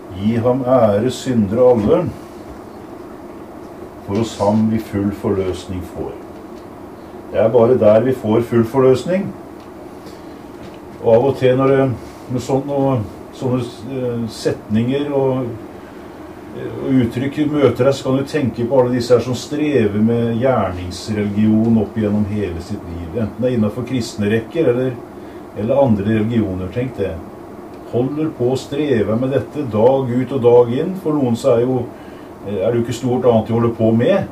Gi ham ære, syndere alle, for hos ham vi full forløsning får. Det bare der vi får full forløsning. Og av og til når det med sånne setninger og uttrykk møter deg, så kan du tenke på alle disse her som strever med gjerningsreligion opp gjennom hele sitt liv. Enten det innenfor kristne rekker eller andre religioner. Tenk det. Holder på å streve med dette dag ut og dag inn. For noen så er det jo ikke stort annet de holder på med.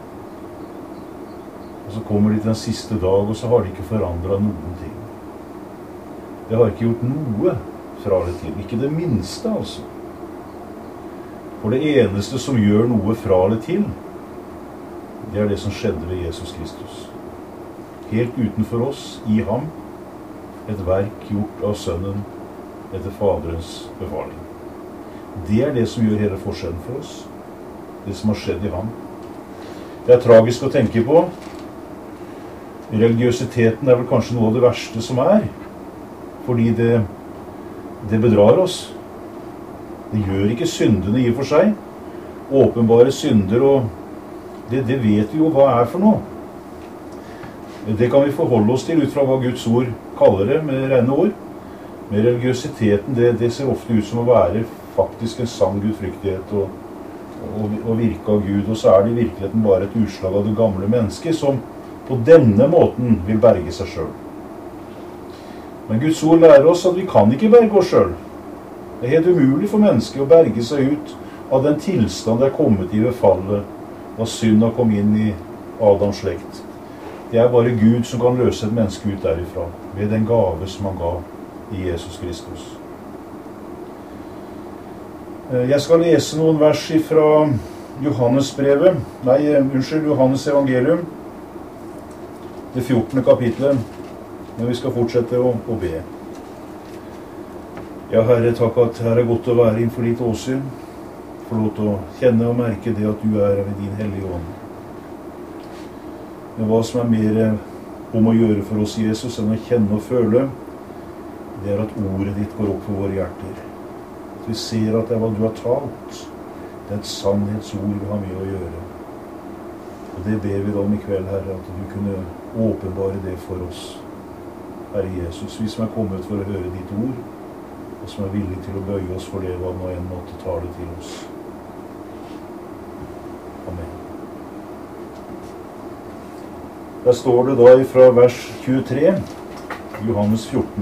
Og så kommer de til den siste dag, og så har de ikke forandret noen ting. De har ikke gjort noe fra det til. Ikke det minste, altså. For det eneste som gjør noe fra det til, det det som skjedde ved Jesus Kristus. Helt utenfor oss, i ham, et verk gjort av Sønnen etter Faderens befaling. Det det som gjør hele forskjellen for oss. Det som har skjedd i ham. Det tragisk å tenke på. Religiøsiteten vel kanskje noe av det verste som fordi det bedrar oss. Det gjør ikke syndene i og for seg. Åpenbare synder, og det vet vi jo hva for noe. Det kan vi forholde oss til ut fra hva Guds ord kaller det, med rene ord. Men religiøsiteten, det ser ofte ut som å være faktisk en sann gudfryktighet og virke av Gud. Og så det i virkeligheten bare et utslag av det gamle mennesket som på denne måten vil berge seg selv. Men Guds ord lærer oss at vi kan ikke berge oss selv. Det helt umulig for mennesket å berge seg ut av den tilstand det kommet i ved fallet, da synda kom inn i Adams slekt. Det bare Gud som kan løse et menneske ut derifra, ved den gave som han ga i Jesus Kristus. Jeg skal lese noen vers fra Johannes evangelium, det 14. kapitlet, men vi skal fortsette å be. Ja, Herre, takk at her godt å være innenfor ditt åsyn. Få lov til å kjenne og merke det at du ved din hellige ånd. Men hva som mer om å gjøre for oss, Jesus, enn å kjenne og føle, det at ordet ditt går opp for våre hjerter. At vi ser at det hva du har talt. Det et sannhetsord vi har med å gjøre. Og det ber vi da om i kveld, Herre, at du kunne åpenbare det for oss. Herre Jesus, vi som kommet for å høre ditt ord, og som villig til å bøye oss for det hva nå en måte tar det til oss. Amen. Der står det da fra vers 23, Johannes 14.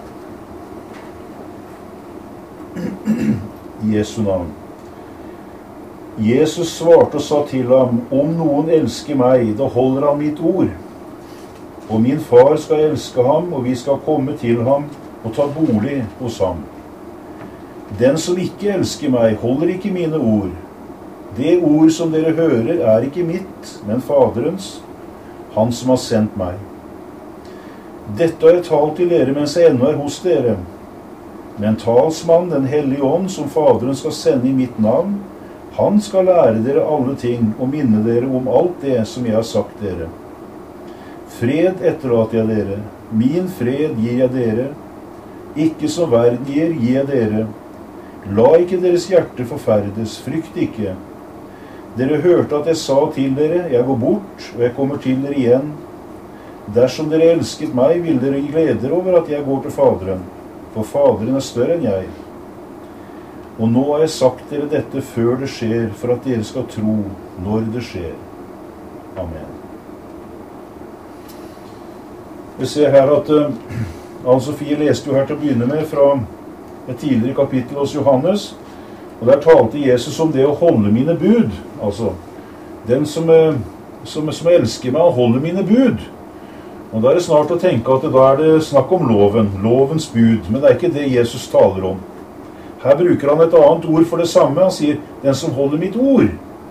Jesu navn. Jesus svarte og sa til ham, om noen elsker meg, da holder han mitt ord. Og min far skal elske ham, og vi skal komme til ham og ta bolig hos ham. Den som ikke elsker meg, holder ikke mine ord. Det ord som dere hører ikke mitt, men Faderens, han som har sendt meg. Dette har jeg talt til dere mens jeg ennå hos dere. Men talsmann, den hellige ånd, som Faderen skal sende i mitt navn, han skal lære dere alle ting og minne dere om alt det som jeg har sagt dere. Fred etterlater jeg dere, min fred gir jeg dere, ikke som verden gir jeg dere. La ikke deres hjerte forferdes, frykt ikke. Dere hørte at jeg sa til dere, jeg går bort, og jeg kommer til dere igjen. Dersom dere elsket meg, vil dere glede dere over at jeg går til Faderen, for Faderen større enn jeg. Og nå har jeg sagt dere dette før det skjer, for at dere skal tro når det skjer. Amen. Vi ser her at Ann-Sofie leste jo her til å begynne med fra et tidligere kapittel hos Johannes, og der talte Jesus om det å holde mine bud. Altså, den som elsker meg og holder mine bud. Og da det snart å tenke at da det snakk om loven, lovens bud, men det ikke det Jesus taler om. Her bruker han et annet ord for det samme. Han sier, den som holder mitt ord.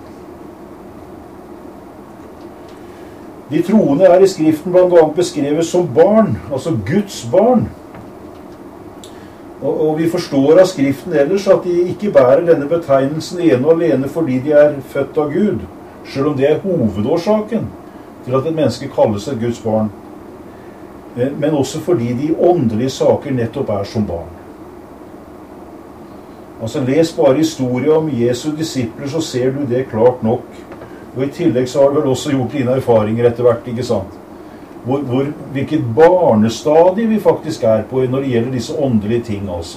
De troende i Skriften blant annet beskrevet som barn, altså Guds barn. Og vi forstår av Skriften ellers at de ikke bærer denne betegnelsen ene og alene fordi de født av Gud, selv om det hovedårsaken til at et menneske kalles et Guds barn, men også fordi de åndelige saker nettopp som barn. Altså, les bare historien om Jesu disipler, så ser du det klart nok. Og i tillegg så har du vel også gjort dine erfaringer etter hvert, ikke sant? Hvilket barnestadie vi faktisk er på når det gjelder disse åndelige ting, altså.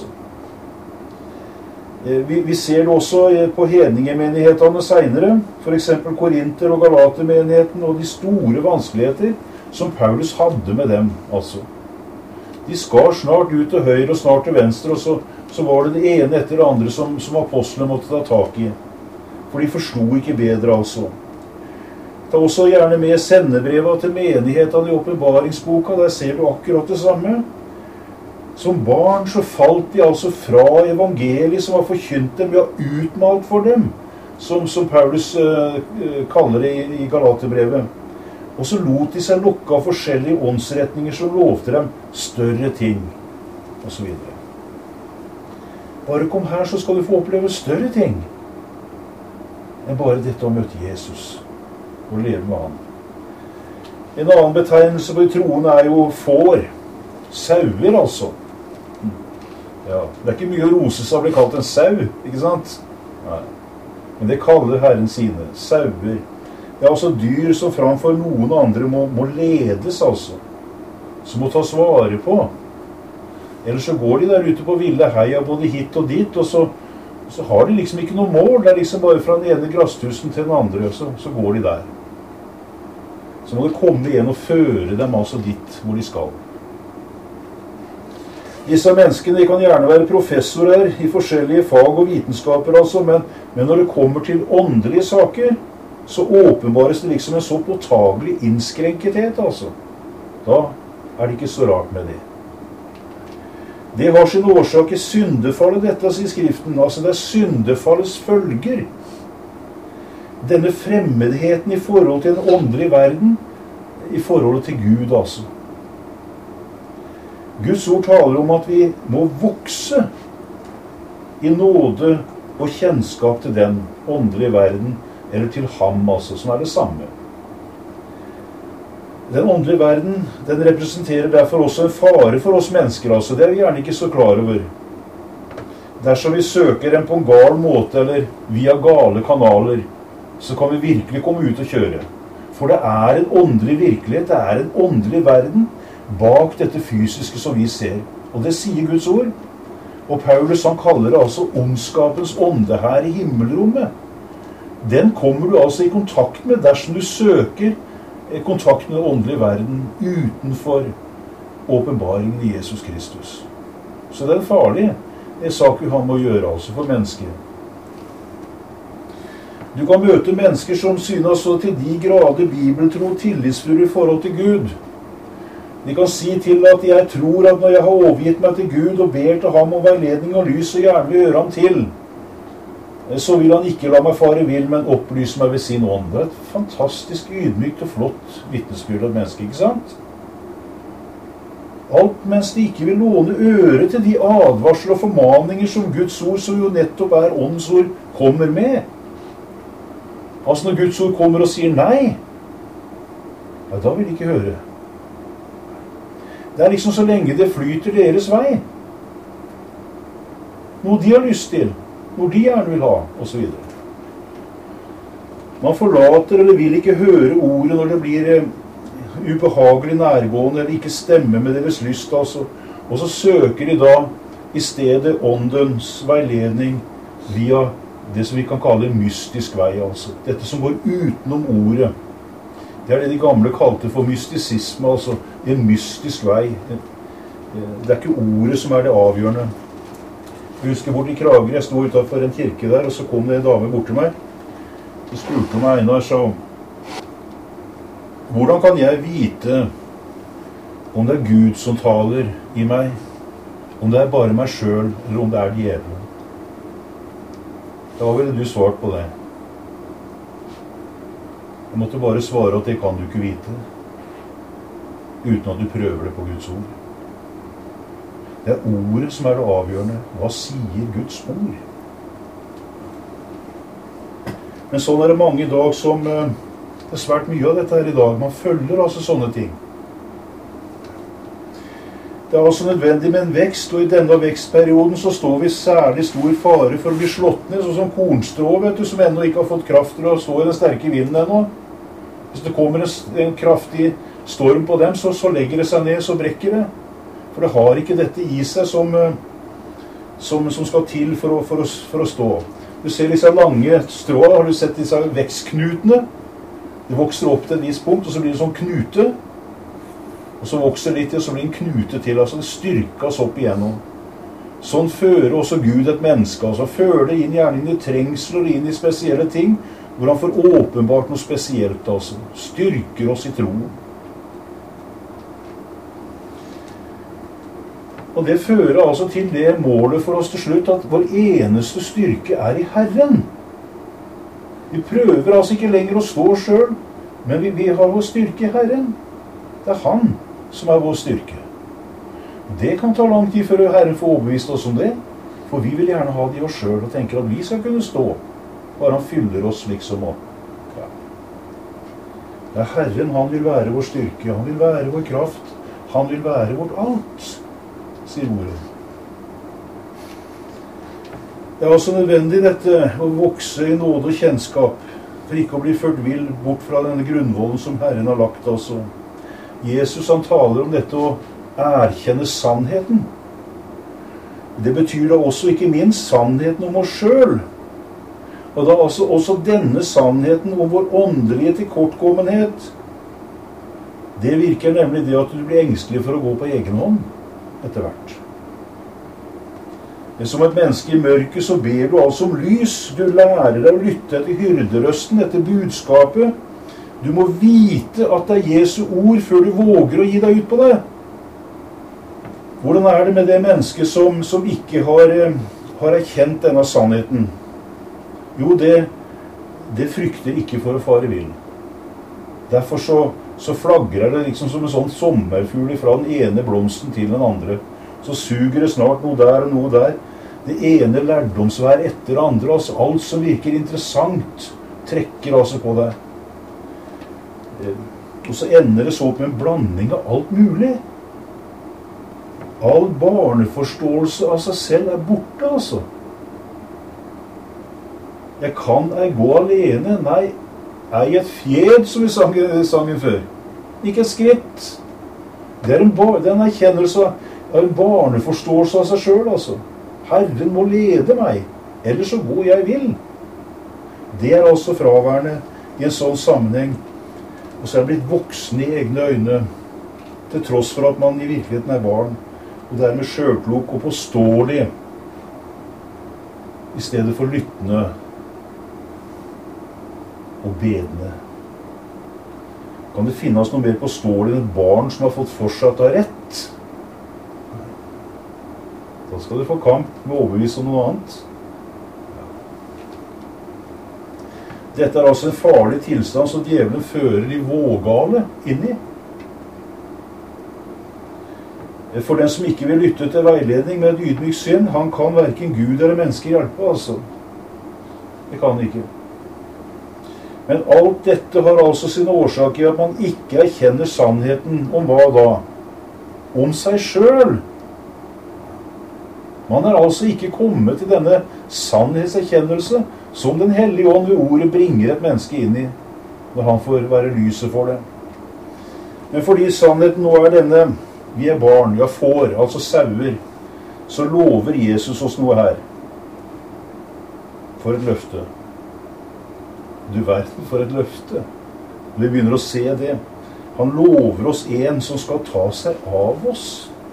Vi ser det også på hedningemenighetene senere, for eksempel Korinter- og Galatermenigheten, og de store vanskeligheter som Paulus hadde med dem, altså. De skar snart ut til høyre og snart til venstre, og så var det det ene etter det andre som apostlene måtte ta tak i. For de forstod ikke bedre, altså. Ta også gjerne med sendebrevet til menighetene i åpenbaringsboka, der ser du akkurat det samme. Som barn så falt de altså fra evangeliet som var forkynt dem, ja, utmalt for dem, som Paulus kaller det i Galaterbrevet. Og så lot de seg lokke av forskjellige åndsretninger som lovte dem større ting, og så videre. Bare kom her, så skal du få oppleve større ting enn bare dette å møte Jesus og leve med han. En annen betegnelse på troende er jo får. Sauer, altså. Ja, det er ikke mye å rose seg å bli kalt en sau, ikke sant? Nei. Men det kaller Herren sine. Sauer. Det er altså dyr som framfor noen andre må ledes, altså. Som må tas vare på. Ellers så går de der ute på ville heia både hit og dit, og så har de liksom ikke noe mål. Det er liksom bare fra den ene grasstusen til den andre, så går de der. Så må det komme igjen og føre dem altså dit hvor de skal. Disse menneskene kan gjerne være professorer i forskjellige fag og vitenskaper, altså, men når det kommer til åndelige saker, så åpenbares det liksom en så påtagelig innskrenkethet, altså. Da er det ikke så rart med det. Det har sin årsak i syndefallet, dette, sier Skriften. Altså, det er syndefallets følger. Denne fremmedheten i forhold til den åndelige verden, i forhold til Gud, altså. Guds ord taler om at vi må vokse i nåde og kjennskap til den åndelige verden, eller til ham, altså, som er det samme. Den åndelige verden, den representerer derfor også en fare for oss mennesker, altså. Det er vi gjerne ikke så klar over. Dersom vi søker den på en gal måte, eller via gale kanaler, så kan vi virkelig komme ut og kjøre. For det er en åndelig virkelighet, det er en åndelig verden bak dette fysiske som vi ser. Og det sier Guds ord. Og Paulus, han kaller det altså ondskapens ånde her i himmelrommet. Den kommer du altså i kontakt med dersom du søker kontakt med den åndelige verden utenfor åpenbaringen i Jesus Kristus. Så det er farlig. Det er saker han må gjøre altså for mennesker. Du kan møte mennesker som synes så til de grader bibeltro tillitsfulle i forhold til Gud. De kan si til at jeg tror at når jeg har overgitt meg til Gud og ber til ham om veiledning og lys og gjerne vil gjøre ham til, så vil han ikke la meg fare vill, men opplyse meg ved sin ånd. Det er et fantastisk ydmykt og flott vitnesbyrd av mennesker, ikke sant? Alt mens de ikke vil låne øre til de advarsler og formaninger som Guds ord, som jo nettopp er åndens ord, kommer med. Altså når Guds ord kommer og sier nei, ja, da vil de ikke høre. Det er liksom så lenge det flyter deres vei. Noe de har lyst til, noe de gjerne vil ha, og så videre. Man forlater eller vil ikke høre ordet når det blir ubehagelig nærgående, eller ikke stemmer med deres lyst, altså. Og så søker de da i stedet åndens veiledning via det som vi kan kalle mystisk vei, altså. Dette som går utenom ordet. Det er det de gamle kalte for mystisisme, altså en mystisk vei. Det er ikke ordet som er det avgjørende. Jeg husker bort i Krager, jeg stod utenfor en kirke der, og så kom det en dame bort til meg. Så spurte meg Einar, sa hvordan kan jeg vite om det er Gud som taler i meg, om det er bare meg selv, eller om det er djevelen? Da ville du svart på det. Jeg måtte bare svare at det kan du ikke vite, uten at du prøver det på Guds ord. Det er ordet som er det avgjørende. Hva sier Guds ord? Men sånn er det mange i dag som, det er svært mye av dette her i dag, man følger altså sånne ting. Det er altså nødvendig med en vekst, og i denne vekstperioden så står vi i særlig stor fare for å bli slått ned, sånn som kornstrå, vet du, som ennå ikke har fått kraft til å stå i den sterke vinden ennå. Hvis det kommer en kraftig storm på dem, så legger det seg ned, så brekker det. For det har ikke dette i seg som skal til for å stå. Du ser disse lange strå, har du sett disse vekstknutene? Det vokser opp til et visst punkt, og så blir det sånn knute. Og så vokser det litt, og så blir det en knute til, altså det styrkes opp igjennom. Sånn fører også Gud et menneske, altså fører det gjerne inn i trengsler, inn i spesielle ting, hvor han får åpenbart noe spesielt, altså. Styrker oss i troen. Og det fører altså til det målet for oss til slutt, at vår eneste styrke er i Herren. Vi prøver altså ikke lenger å stå selv, men vi har vår styrke i Herren. Det er Han som er vår styrke. Det kan ta lang tid før Herren får overbevist oss om det, for vi vil gjerne ha det i oss selv og tenker at vi skal kunne stå, bare han fyller oss liksom opp. Ja. Det er Herren, han vil være vår styrke, han vil være vår kraft, han vil være vårt alt, sier ordet. Det er også nødvendig dette å vokse i nåde og kjennskap, for ikke å bli ført vill bort fra denne grunnvollen som Herren har lagt altså. Jesus han taler om dette å erkjenne sannheten. Det betyr da også ikke minst sannheten om oss selv. Og da altså også denne sannheten om vår åndelige tilkortkommenhet. Det virker nemlig det at du blir engstelig for å gå på egen hånd etter hvert. Som et menneske i mørket så ber du altså om lys. Du lærer deg å lytte etter hyrderøsten, etter budskapet. Du må vite at det er Jesu ord før du våger å gi deg ut på det. Hvordan er det med det mennesket som ikke har erkjent denne sannheten? Jo, det frykter ikke for å fare vill. Derfor så flagrer det liksom som en sånn sommerfugl fra den ene blomsten til den andre. Så suger det snart noe der og noe der. Det ene lærdomsvær etter det andre, altså alt som virker interessant, trekker altså på deg. Og så ender det så opp med en blanding av alt mulig. All barneforståelse av seg selv er borte, altså. Jeg kan ei gå alene. Nei, ei et fjed, som vi sang sangen før. Ikke et skritt. Det er en erkjennelse av en barneforståelse av seg selv, altså. Herren må lede meg, ellers så går jeg vil. Det er altså fraværende i en sånn sammenheng. Og så er det blitt voksen i egne øyne, til tross for at man i virkeligheten er barn, og dermed selvklok og påståelig, i stedet for lyttende og bedende. Kan det finnes noe mer påståelig enn et barn som har fått for seg at det har rett? Da skal du få kamp med overbevis om noe annet. Dette er altså en farlig tilstand som djevelen fører de vågale inn i. For den som ikke vil lytte til veiledning med et ydmyk sinn, han kan hverken Gud eller mennesker hjelpe, altså. Det kan han ikke. Men alt dette har altså sin årsak i at man ikke erkjenner sannheten om hva da? Om seg selv. Man er altså ikke kommet til denne sannhetserkjennelse som Den hellige ånd ved ordet bringer et menneske inn i, når han får være lyset for det. Men fordi sannheten nå er denne, vi er barn, ja får, altså sauer, så lover Jesus oss noe her. For et løfte. Du verden, for et løfte. Vi begynner å se det. Han lover oss en som skal ta seg av oss.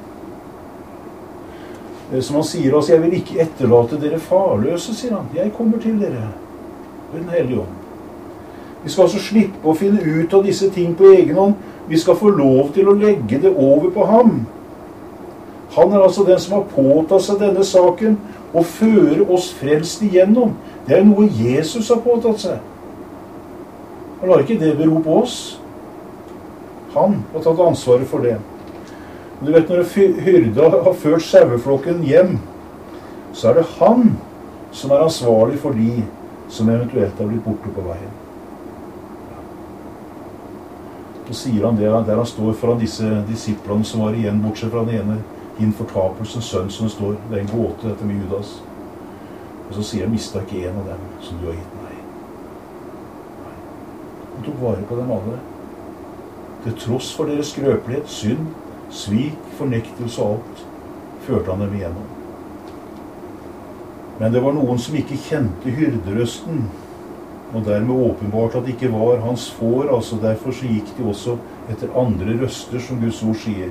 Som han sier oss, jeg vil ikke etterlate dere farløse, sier han. Jeg kommer til dere ved Den hellige ånd. Vi skal altså slippe å finne ut av disse ting på egen hånd. Vi skal få lov til å legge det over på ham. Han er altså den som har påtatt seg denne saken og fører oss frelst igjennom. Det er noe Jesus har påtatt seg. Han lar ikke det bero på oss. Han har tatt ansvaret for det. Du vet, når hyrda har ført saueflokken hjem, så er det han som er ansvarlig for de som eventuelt har blitt borte på veien. Så sier han det, der han står foran disse disiplene som var igjen, bortsett fra den ene, din fortapelsens sønn som det står. Det er en gåte, dette med Judas. Og så sier han, mistet ikke en av dem som du har gitt meg. Nei. Han tok vare på dem alle. Til tross for deres skrøpelighet, synd, svik, fornektelse og alt, førte han dem igjennom. Men det var noen som ikke kjente hyrderøsten, og dermed åpenbart at det ikke var hans får, altså derfor så gikk de også etter andre røster, som Guds ord sier.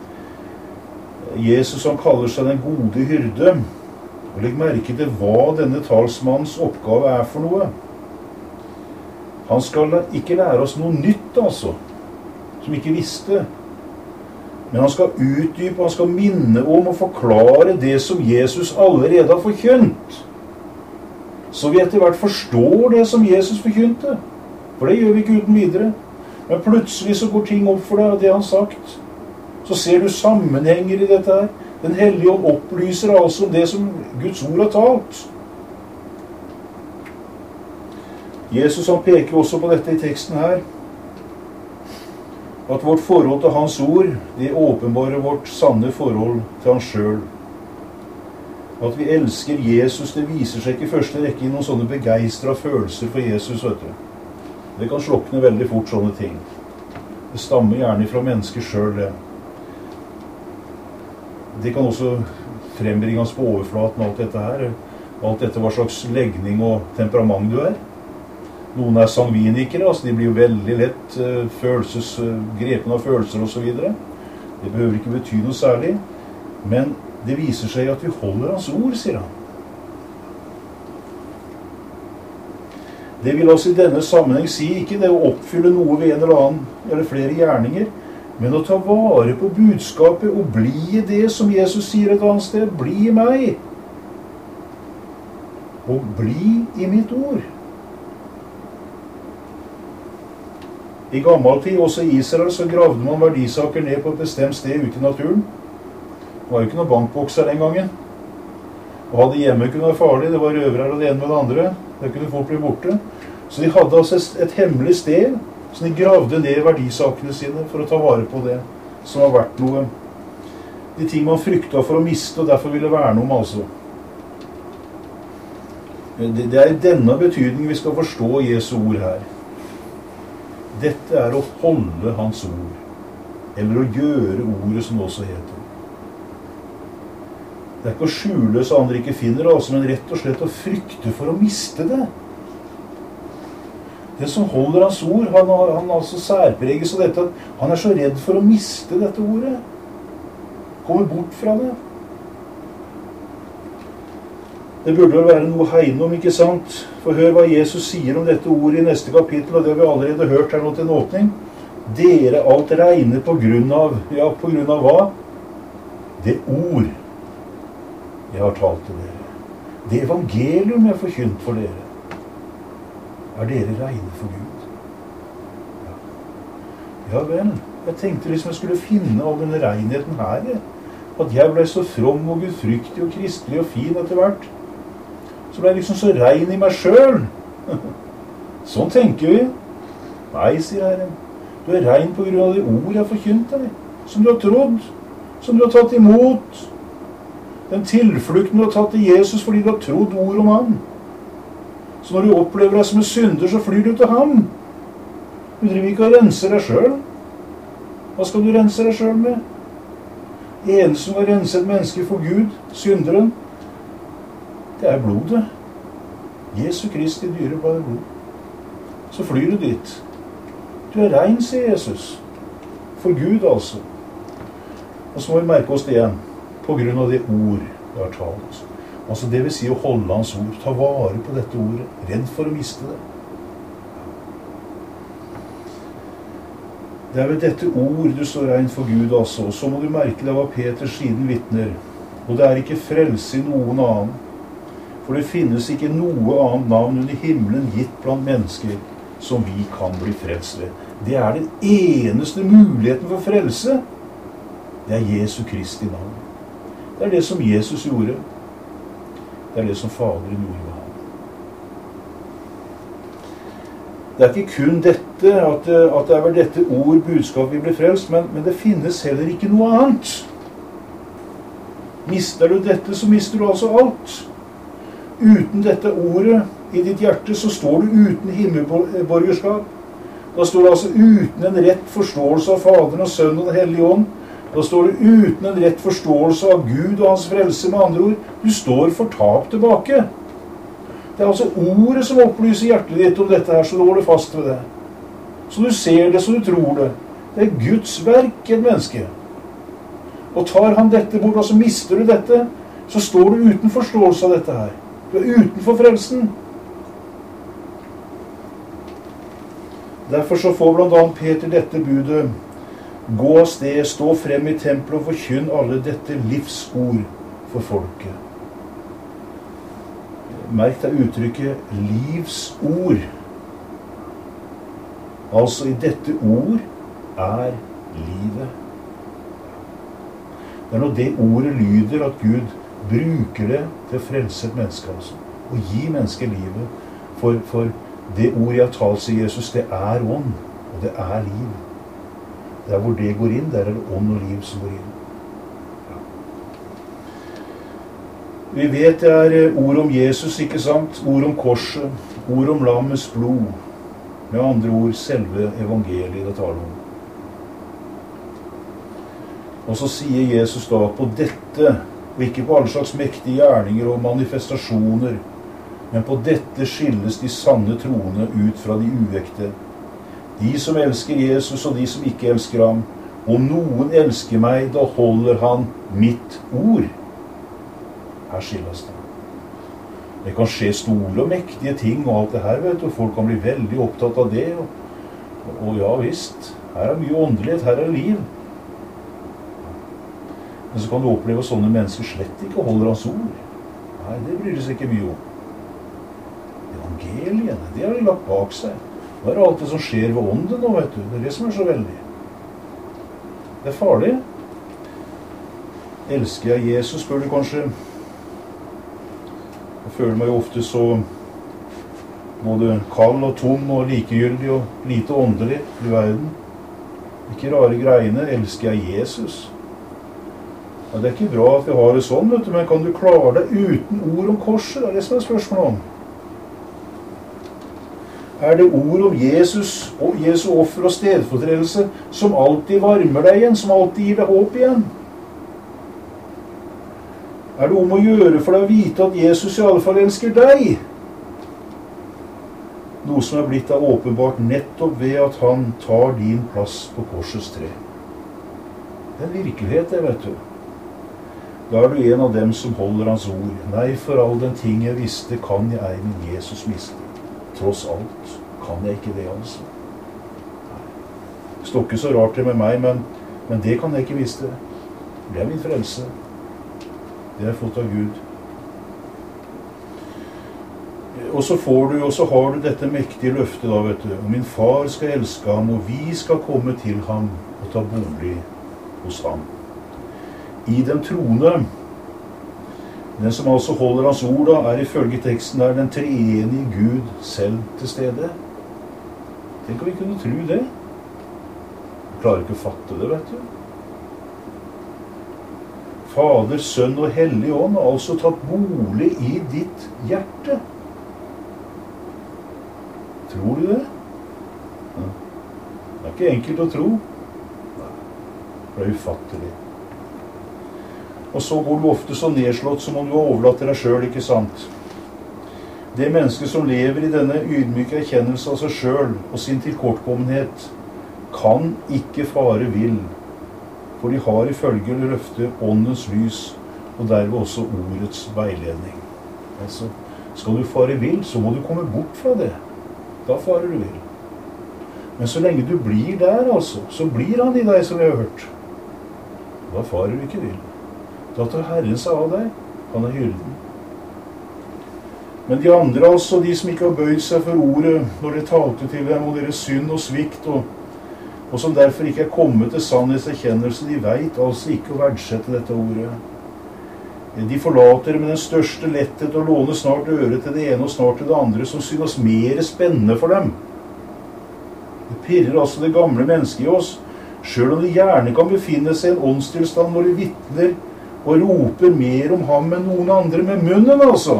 Jesus, han kaller seg den gode hyrde, og legg merke til hva denne talsmannens oppgave er for noe. Han skal ikke lære oss noe nytt, altså, som ikke visste. Men han skal utdype, han skal minne om og forklare det som Jesus allerede har forkynt. Så vi etter hvert forstår det som Jesus forkynte. For det gjør vi ikke uten videre. Men plutselig så går ting opp for deg av det han har sagt. Så ser du sammenhenger i dette her. Den hellige ånd opplyser altså om det som Guds ord har talt. Jesus han peker også på dette i teksten her. At vårt forhold til hans ord, det åpenbarer vårt sanne forhold til han selv. At vi elsker Jesus, det viser seg ikke i første rekke i noen sånne begeistret følelser for Jesus, vet du. Det kan slokne veldig fort sånne ting. Det stammer gjerne fra mennesker selv, det. Det kan også frembringes på overflaten, alt dette her. Alt dette hva slags legning og temperament du er. Noen er sangvinikere, altså de blir jo veldig lett grepen av følelser og så videre. Det behøver ikke bety noe særlig, men det viser seg at vi holder hans ord, sier han. Det vil altså i denne sammenheng si ikke det å oppfylle noe ved en eller annen, eller flere gjerninger, men å ta vare på budskapet og bli i det som Jesus sier et annet sted. Bli i meg. Og bli i mitt ord. I gammel tid, også i Israel, så gravde man verdisaker ned på et bestemt sted ute i naturen. Det var jo ikke noen bankbokser den gangen. Å ha det hjemme kunne være farlig, det var røvere og det ene med det andre. Det kunne folk bli borte. Så de hadde altså et hemmelig sted, så de gravde ned verdisakene sine for å ta vare på det som har vært noe. De ting man frykta for å miste, og derfor ville verne om, altså. Det er i denne betydningen vi skal forstå Jesu ord her. Dette er å holde hans ord, eller å gjøre ordet som det også heter. Det er ikke å skjule så andre ikke finner, altså, men rett og slett å frykte for å miste det. Det som holder hans ord, han altså særpreges av dette, at han er så redd for å miste dette ordet. Komme bort fra det. Det burde vel være noe hegne om, ikke sant? For hør hva Jesus sier om dette ordet i neste kapittel, og det har vi allerede hørt her nå til en åpning. Dere alt regner på grunn av, ja, på grunn av hva? Det ord jeg har talt til dere. Det evangelium jeg har forkynt for dere. Er dere reine for Gud? Ja vel, jeg tenkte liksom jeg skulle finne all denne renheten her. At jeg ble så from og gudfryktig og kristelig og fin etter hvert. Så ble jeg liksom så rein i meg selv. Sånn tenker vi. Nei, sier Herren. Du er rein på grunn av det ord jeg har forkynt deg. Som du har trodd. Som du har tatt imot. Den tilflukten du har tatt til Jesus fordi du har trodd ord om ham. Så når du opplever deg som en synder, så flyr du til ham. Du driver ikke og renser deg selv. Hva skal du rense deg selv med? Det eneste som har renset mennesker for Gud, synderen, det er blodet. Jesu Kristi dyrebare blod. Så flyr du dit. Du er rein, sier Jesus. For Gud, altså. Og så må vi merke oss det igjen. På grunn av det ord jeg har talt. Altså det vil si å holde hans ord. Ta vare på dette ordet. Redd for å miste det. Det er ved dette ord du står rein for Gud, altså. Og så må du merke deg hva Peter siden vitner. Og det er ikke frelse i noen annen. For det finnes ikke noe annet navn under himmelen gitt blant mennesker som vi kan bli frelst ved. Det er den eneste muligheten for frelse. Det er Jesu Kristi navn. Det er det som Jesus gjorde. Det er det som Faderen gjorde med ham. Det er ikke kun dette, at det er vel dette ord, budskap vi blir frelst, men det finnes heller ikke noe annet. Mister du dette, så mister du altså alt. Uten dette ordet i ditt hjerte, så står du uten himmelborgerskap. Da står du altså uten en rett forståelse av Faderen og Sønnen og Den hellige ånd. Da står du uten en rett forståelse av Gud og hans frelse, med andre ord. Du står fortapt tilbake. Det er altså ordet som opplyser hjertet ditt om dette her, så du holder fast ved det. Så du ser det, så du tror det. Det er Guds verk i et menneske. Og tar han dette bort, og så mister du dette, så står du uten forståelse av dette her. Du er utenfor frelsen. Derfor så får blant annet Peter dette budet: gå av sted, stå frem i tempelet og forkynn alle dette livsord for folket. Merk deg uttrykket livsord. Altså i dette ord er livet. Det er når det ordet lyder at Gud bruker det til å frelse et menneske, altså. Og gi mennesket livet. For det ordet jeg har talt, sier Jesus, det er ånd, og det er liv. Der hvor det går inn, der er det ånd og liv som går inn. Ja. Vi vet det er ord om Jesus, ikke sant? Ord om korset, ord om lammets blod. Med andre ord, selve evangeliet det taler om. Og så sier Jesus da på dette, og ikke på alle slags mektige gjerninger og manifestasjoner, men på dette skilles de sanne troende ut fra de uekte. De som elsker Jesus og de som ikke elsker ham. Om noen elsker meg, da holder han mitt ord. Her skilles det. Det kan skje store og mektige ting og alt det her, vet du. Folk kan bli veldig opptatt av det. Og ja visst, her er mye åndelighet, her er liv. Men så kan du oppleve at sånne mennesker slett ikke holder hans ord. Nei, det bryr seg ikke mye om. Evangeliene, det har de lagt bak seg. Hva er alt det som skjer ved ånden nå, vet du? Det er det som er så veldig. Det er farlig. Elsker jeg Jesus, spør du kanskje. Jeg føler meg jo ofte så både kald og tom og likegyldig og lite åndelig i verden. Ikke rare greiene. Elsker jeg Jesus? Ja, det er ikke bra at vi har det sånn, vet du, men kan du klare deg uten ord om korset? Det er det som er spørsmålet om. Er det ord om Jesus og Jesu offer og stedfortredelse som alltid varmer deg igjen, som alltid gir deg håp igjen? Er det om å gjøre for deg å vite at Jesus i alle fall elsker deg? Noe som er blitt deg åpenbart nettopp ved at han tar din plass på korsets tre. Det er en virkelighet, det, vet du. Da er du en av dem som holder hans ord. Nei, for all den ting jeg visste, kan jeg min Jesus miste. Tross alt kan jeg ikke det, altså. Det står ikke så rart det med meg, men det kan jeg ikke vite. Det er min frelse. Det har jeg fått av Gud. Og så har du dette mektige løftet da, vet du. Og min far skal elske ham, og vi skal komme til ham og ta bolig hos ham. I den troende, den som altså holder hans ord da, er ifølge teksten der den treenige Gud selv til stede. Tenk om vi kunne tro det. Vi klarer ikke å fatte det, vet du. Fader, Sønn og Hellig Ånd har altså tatt bolig i ditt hjerte. Tror du det? Ja. Det er ikke enkelt å tro. Det er ufattelig. Og så går du ofte så nedslått som om du har overlatt til deg selv, ikke sant? Det menneske som lever i denne ydmyke erkjennelse av seg selv og sin tilkortkommenhet, kan ikke fare vill, for de har ifølge løftet åndens lys, og derved også ordets veiledning. Altså, skal du fare vill, så må du komme bort fra det. Da farer du vill. Men så lenge du blir der, altså, så blir han i deg, som vi har hørt. Da farer du ikke vill. Da tar Herren seg av deg. Han er hyrden. Men de andre, altså, de som ikke har bøyd seg for ordet når de talte til dem og deres synd og svikt, og som derfor ikke er kommet til sannhetserkjennelse, de vet altså ikke å verdsette dette ordet. De forlater med den største letthet og låner snart øret til det ene og snart til det andre, som synes mer spennende for dem pirrer altså det gamle mennesket i oss, selv om det gjerne kan befinne seg i en åndstilstand hvor det vitner og roper mer om ham enn noen andre med munnen, altså.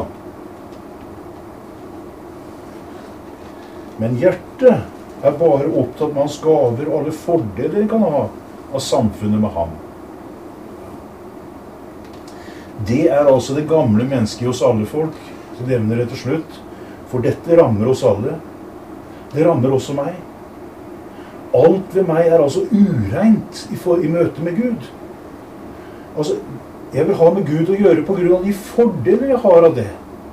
Men hjertet er bare opptatt med hans gaver og alle fordeler det kan ha av samfunnet med ham. Det er altså det gamle mennesket hos alle folk. Så nevner det til slutt. For dette rammer oss alle. Det rammer også meg. Alt ved meg er altså ureint i møte med Gud. Altså, jeg vil ha med Gud å gjøre på grunn av de fordeler jeg har av det.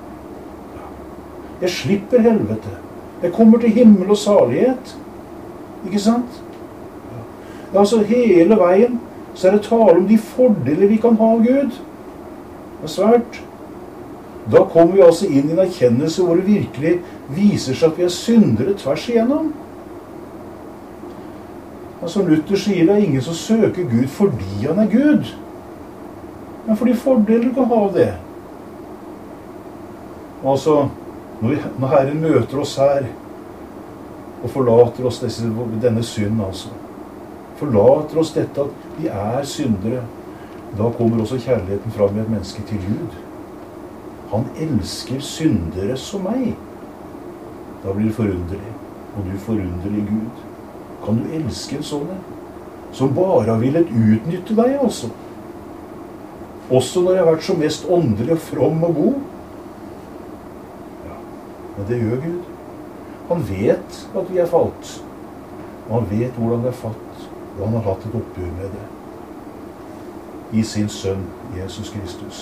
Jeg slipper helvete. Jeg kommer til himmel og salighet. Ikke sant? Ja, altså hele veien så er det tale om de fordeler vi kan ha av Gud. Det er svært. Da kommer vi altså inn i en erkjennelse hvor det virkelig viser seg at vi er syndere tvers igjennom. Altså Luther sier det er ingen som søker Gud fordi han er Gud, men fordi fordeler du kan ha av det. Altså, når Herren møter oss her og forlater oss denne synd, altså, forlater oss dette at vi er syndere, da kommer også kjærligheten fram i et menneske til Gud. Han elsker syndere som meg. Da blir det forunderlig. Og du forunderlig Gud. Kan du elske en sånn? Som bare har villet utnytte deg, altså. Også når jeg har vært så mest åndelig og from og god. Ja, men det gjør Gud. Han vet at vi er falt. Og han vet hvordan det er fatt. Og han har hatt et oppgjør med det. I sin sønn, Jesus Kristus.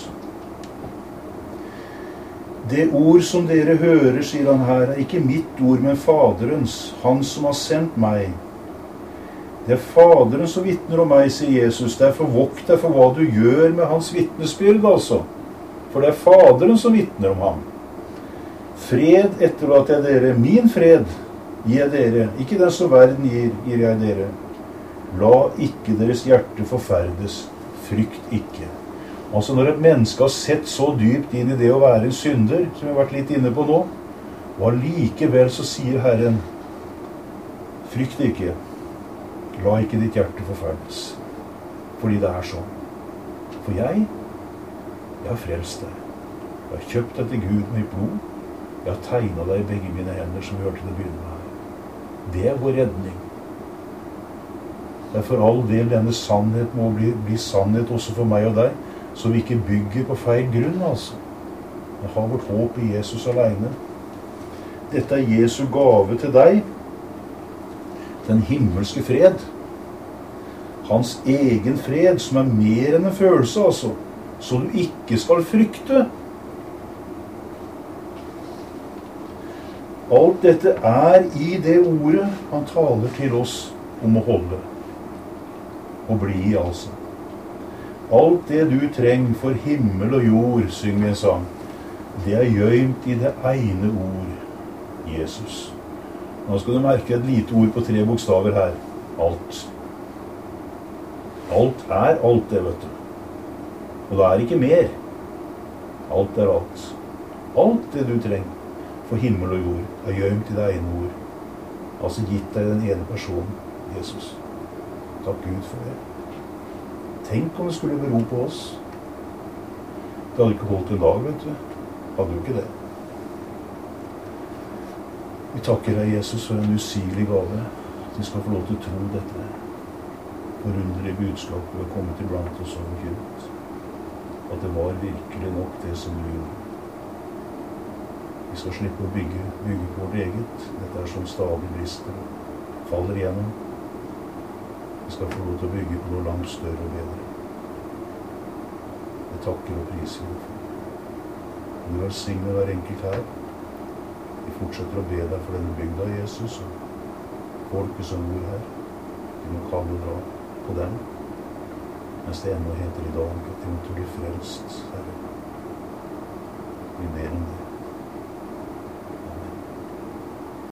Det ord som dere hører, sier han her, er ikke mitt ord, men Faderens, han som har sendt meg. Det er Faderen som vitner om meg, sier Jesus. Derfor vokt deg for hva du gjør med hans vitnesbyrd, altså. For det er Faderen som vitner om ham. Fred etterlater jeg dere, min fred gir jeg dere, ikke den som verden gir jeg dere. La ikke deres hjerte forferdes. Frykt ikke. Altså når et menneske har sett så dypt inn i det å være en synder, som vi har vært litt inne på nå, og allikevel så sier Herren, frykt ikke, la ikke ditt hjerte forferdes, fordi det er sånn. For jeg har frelst deg. Jeg har kjøpt deg til Gud med mitt blod. Jeg har tegnet deg i begge mine hender, som vi hørte det begynne med her. Det er vår redning. Det er for all del denne sannhet må bli sannhet også for meg og deg, så vi ikke bygger på feil grunn, altså. Vi har vårt håp i Jesus alene. Dette er Jesu gave til deg, den himmelske fred. Hans egen fred, som er mer enn en følelse, altså, så du ikke skal frykte. Alt dette er i det ordet han taler til oss om å holde. Og bli i, altså. Alt det du trenger for himmel og jord, synger vi en sang, det er gjømt i det ene ord, Jesus. Nå skal du merke et lite ord på 3 bokstaver her. Alt. Alt er alt det, vet du. Og det er ikke mer. Alt er alt. Alt det du trenger for himmel og jord er gjømt i det ene ord. Altså gitt deg den ene personen, Jesus. Takk Gud for det. Tenk om det skulle bero på oss. Det hadde ikke holdt en dag, vet du. Hadde jo ikke det. Vi takker deg, Jesus, for en usigelig gave. At vi skal få lov til å tro dette forunderlige budskapet og komme til blant oss og forkynt. At det var virkelig nok det som du gjorde. Vi skal slippe å bygge på vårt eget. Dette er som stadig brister og faller igjennom. Vi skal få lov til å bygge på noe langt større og bedre. Jeg takker og priser deg for. Du velsigner hver enkelt her. Vi fortsetter å be deg for denne bygda, Jesus, og folket som bor her. Vi må kalle og dra på dem, mens det ennå heter i dag at de måtte bli frelst, Herre. Vi ber om det.